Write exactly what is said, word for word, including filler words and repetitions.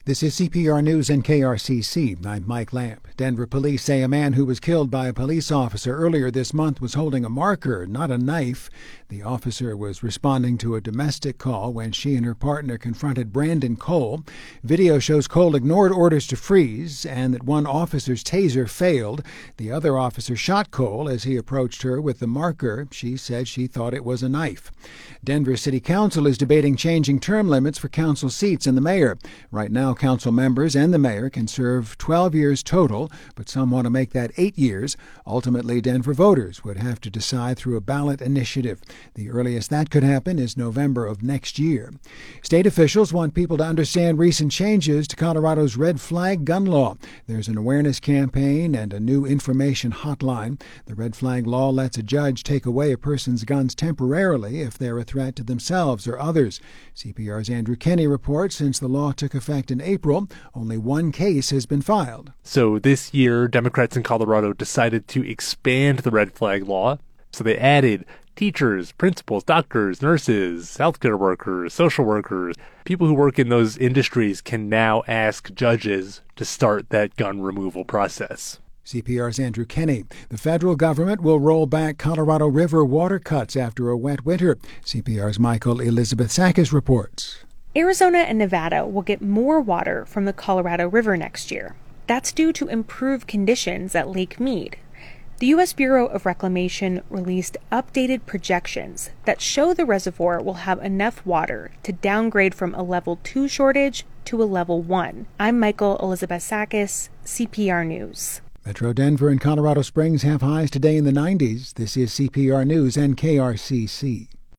This is C P R News and K R C C. I'm Mike Lamp. Denver police say a man who was killed by a police officer earlier this month was holding a marker, not a knife. The officer was responding to a domestic call when she and her partner confronted Brandon Cole. Video shows Cole ignored orders to freeze and that one officer's taser failed. The other officer shot Cole as he approached her with the marker. She said she thought it was a knife. Denver City Council is debating changing term limits for council seats and the mayor. Right now, council members and the mayor can serve twelve years total, but some want to make that eight years. Ultimately, Denver voters would have to decide through a ballot initiative. The earliest that could happen is November of next year. State officials want people to understand recent changes to Colorado's red flag gun law. There's an awareness campaign and a new information hotline. The red flag law lets a judge take away a person's guns temporarily if they're a threat to themselves or others. C P R's Andrew Kenney reports since the law took effect in April, only one case has been filed. So this year, Democrats in Colorado decided to expand the red flag law. So they added teachers, principals, doctors, nurses, healthcare workers, social workers. People who work in those industries can now ask judges to start that gun removal process. C P R's Andrew Kenney. The federal government will roll back Colorado River water cuts after a wet winter. C P R's Michael Elizabeth Sakis reports. Arizona and Nevada will get more water from the Colorado River next year. That's due to improved conditions at Lake Mead. The U S Bureau of Reclamation released updated projections that show the reservoir will have enough water to downgrade from a level two shortage to a level one. I'm Michael Elizabeth Sakis, C P R News. Metro Denver and Colorado Springs have highs today in the nineties. This is C P R News and K R C C.